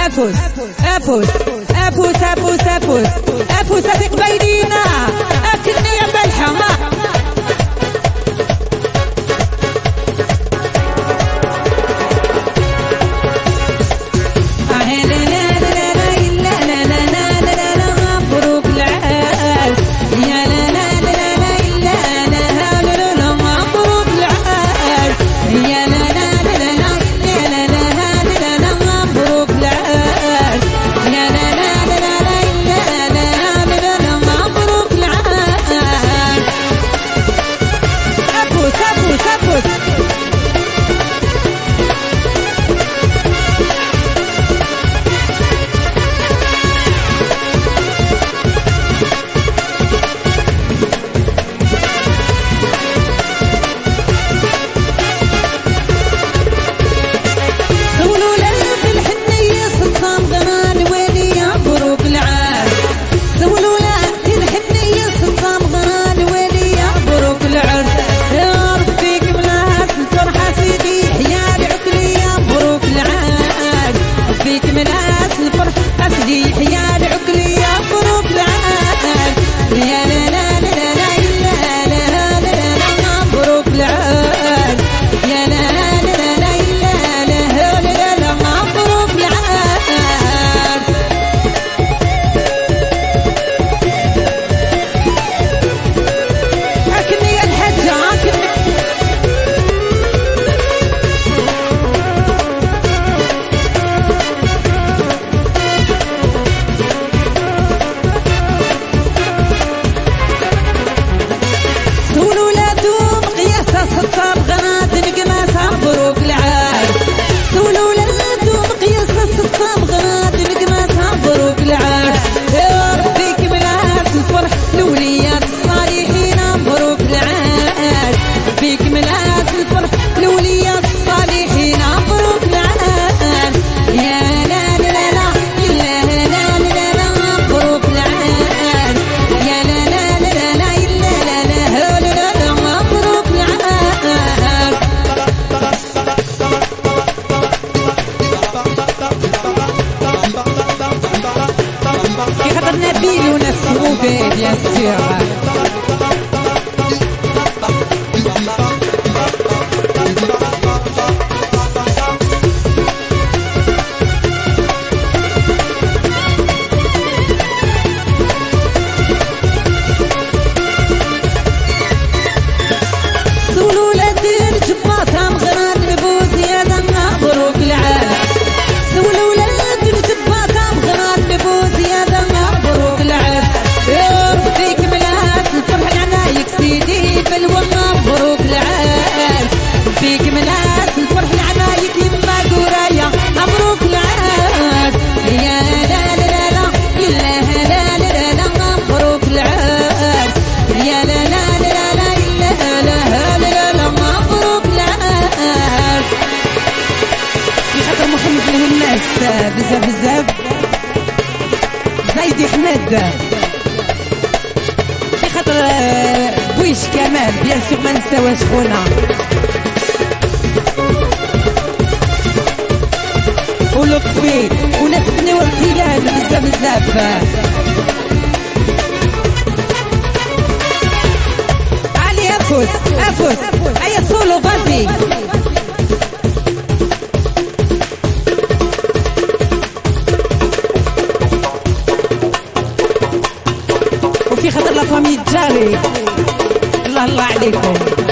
افوس افوس افوس افوس افوس افوس هذيك بايدينا اكلني يا ملحه bien sûr. بزاف بزاف زايد احمد في خاطر بويش كمال بيان سور ما نساوهاش خونا ولطفي وناس بني والخيال بزاف بزاف علي افوس افوس هيا سولو فازي في خاطر لا فامي جاري الله الله عليكم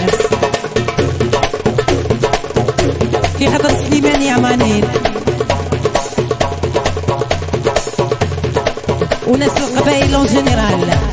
في خاطر سليمان يا مانين وناس القبائل اون جينيرال